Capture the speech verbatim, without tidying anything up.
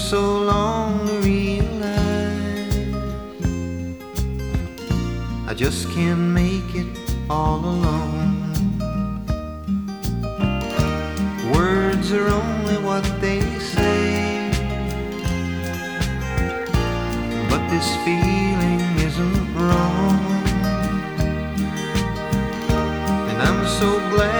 so long to realize I just can't make it all alone. Words are only what